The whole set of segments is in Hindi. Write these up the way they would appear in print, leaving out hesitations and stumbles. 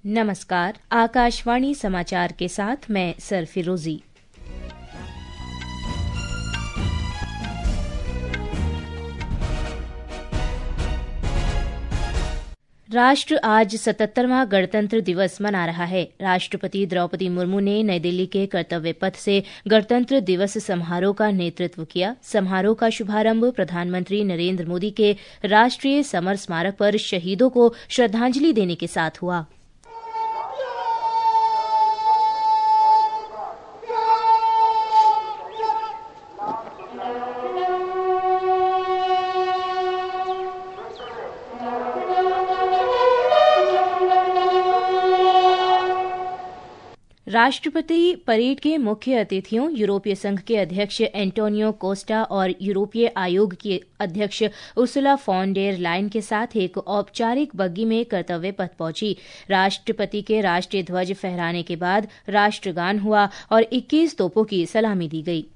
नमस्कार, आकाशवाणी समाचार के साथ मैं सर फिरोजी। राष्ट्र आज 77वां गणतंत्र दिवस मना रहा है। राष्ट्रपति द्रौपदी मुर्मू ने नई दिल्ली के कर्तव्य पथ से गणतंत्र दिवस समारोह का नेतृत्व किया। समारोह का शुभारंभ प्रधानमंत्री नरेंद्र मोदी के राष्ट्रीय समर स्मारक पर शहीदों को श्रद्धांजलि देने के साथ हुआ। राष्ट्रपति परेड के मुख्य अतिथियों यूरोपीय संघ के अध्यक्ष एंटोनियो कोस्टा और यूरोपीय आयोग की अध्यक्ष उर्सुला फॉन डेर लायन के साथ एक औपचारिक बग्गी में कर्तव्य पथ पहुंची। राष्ट्रपति के राष्ट्रीय ध्वज फहराने के बाद राष्ट्रगान हुआ और 21 तोपों की सलामी दी गई।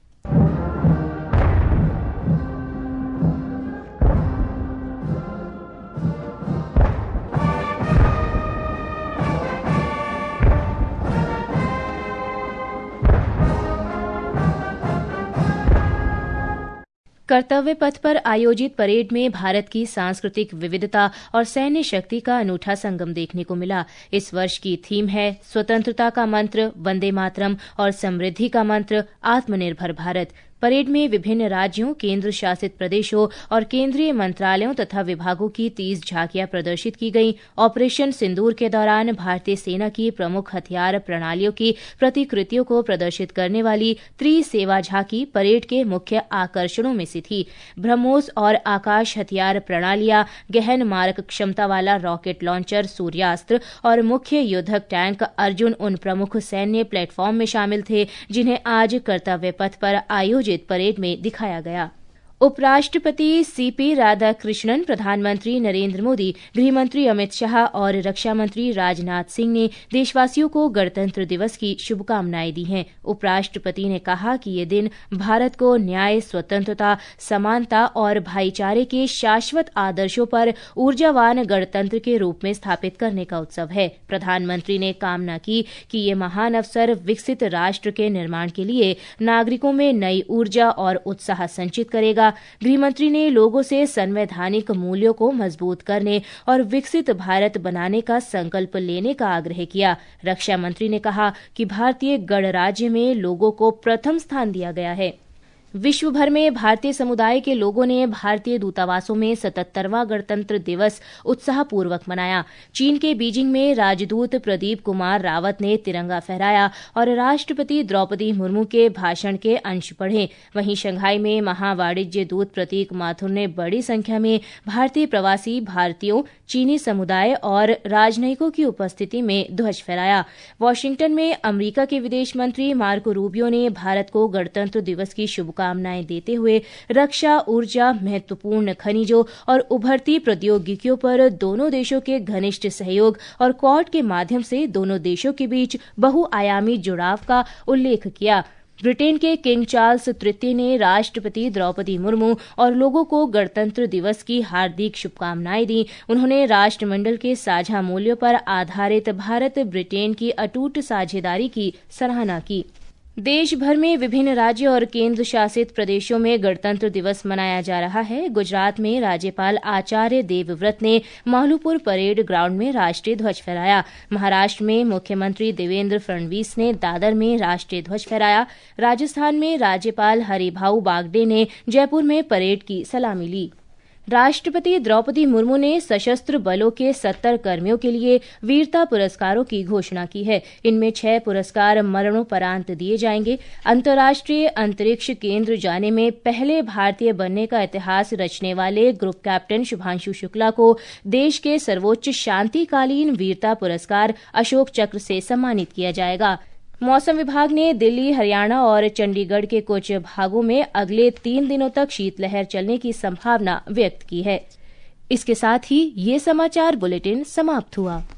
कर्तव्य पथ पर आयोजित परेड में भारत की सांस्कृतिक विविधता और सैन्य शक्ति का अनूठा संगम देखने को मिला। इस वर्ष की थीम है स्वतंत्रता का मंत्र, वंदे मातरम और समृद्धि का मंत्र, आत्मनिर्भर भारत। परेड में विभिन्न राज्यों, केंद्र शासित प्रदेशों और केंद्रीय मंत्रालयों तथा विभागों की 30 झांकियां प्रदर्शित की गईं। ऑपरेशन सिंदूर के दौरान भारतीय सेना की प्रमुख हथियार प्रणालियों की प्रतिकृतियों को प्रदर्शित करने वाली त्रिसेवा झांकी परेड के मुख्य आकर्षणों में से थी। ब्रह्मोस और आकाश हथियार प्रणालियां, गहन मारक क्षमता वाला रॉकेट लॉन्चर सूर्यास्त्र और मुख्य युद्धक टैंक अर्जुन उन प्रमुख सैन्य प्लेटफॉर्म में शामिल थे जिन्हें आज कर्तव्य पथ पर आयोजित परेड में दिखाया गया। उपराष्ट्रपति सीपी राधाकृष्णन, प्रधानमंत्री नरेंद्र मोदी, गृहमंत्री अमित शाह और रक्षा मंत्री राजनाथ सिंह ने देशवासियों को गणतंत्र दिवस की शुभकामनाएं दी हैं। उपराष्ट्रपति ने कहा कि ये दिन भारत को न्याय, स्वतंत्रता, समानता और भाईचारे के शाश्वत आदर्शों पर ऊर्जावान गणतंत्र के रूप में स्थापित करने का उत्सव है। प्रधानमंत्री ने कामना की कि ये महान अवसर विकसित राष्ट्र के निर्माण के लिए नागरिकों में नई ऊर्जा और उत्साह संचित करेगा। गृहमंत्री ने लोगों से संवैधानिक मूल्यों को मजबूत करने और विकसित भारत बनाने का संकल्प लेने का आग्रह किया। रक्षा मंत्री ने कहा कि भारतीय गणराज्य में लोगों को प्रथम स्थान दिया गया है। विश्व भर में भारतीय समुदाय के लोगों ने भारतीय दूतावासों में 77वां गणतंत्र दिवस उत्साहपूर्वक मनाया। चीन के बीजिंग में राजदूत प्रदीप कुमार रावत ने तिरंगा फहराया और राष्ट्रपति द्रौपदी मुर्मू के भाषण के अंश पढ़े। वहीं शंघाई में महावाणिज्य दूत प्रतीक माथुर ने बड़ी संख्या में भारतीय प्रवासी भारतीयों, चीनी समुदाय और राजनयिकों की उपस्थिति में ध्वज फहराया। वॉशिंगटन में अमेरिका के विदेश मंत्री मार्को रूबियो ने भारत को गणतंत्र दिवस की शुभकामनाएं देते हुए रक्षा, ऊर्जा, महत्वपूर्ण खनिजों और उभरती प्रौद्योगिकियों पर दोनों देशों के घनिष्ठ सहयोग और क्वाड के माध्यम से दोनों देशों के बीच बहुआयामी जुड़ाव का उल्लेख किया। ब्रिटेन के किंग चार्ल्स तृतीय ने राष्ट्रपति द्रौपदी मुर्मू और लोगों को गणतंत्र दिवस की हार्दिक शुभकामनाएं दी। उन्होंने राष्ट्रमंडल के साझा मूल्यों पर आधारित भारत ब्रिटेन की अटूट साझेदारी की सराहना की। देश भर में विभिन्न राज्यों और केंद्र शासित प्रदेशों में गणतंत्र दिवस मनाया जा रहा है। गुजरात में राज्यपाल आचार्य देवव्रत ने मालूपुर परेड ग्राउंड में राष्ट्रीय ध्वज फहराया। महाराष्ट्र में मुख्यमंत्री देवेंद्र फडणवीस ने दादर में राष्ट्रीय ध्वज फहराया। राजस्थान में राज्यपाल हरिभाऊ बागडे ने जयपुर में परेड की सलामी ली। राष्ट्रपति द्रौपदी मुर्मू ने सशस्त्र बलों के 70 कर्मियों के लिए वीरता पुरस्कारों की घोषणा की है। इनमें 6 पुरस्कार मरणोपरांत दिए जाएंगे। अंतर्राष्ट्रीय अंतरिक्ष केंद्र जाने में पहले भारतीय बनने का इतिहास रचने वाले ग्रुप कैप्टन शुभांशु शुक्ला को देश के सर्वोच्च शांतिकालीन वीरता पुरस्कार अशोक चक्र से सम्मानित किया जाएगा। मौसम विभाग ने दिल्ली, हरियाणा और चंडीगढ़ के कुछ भागों में अगले 3 दिनों तक शीतलहर चलने की संभावना व्यक्त की है। इसके साथ ही ये समाचार बुलेटिन समाप्त हुआ।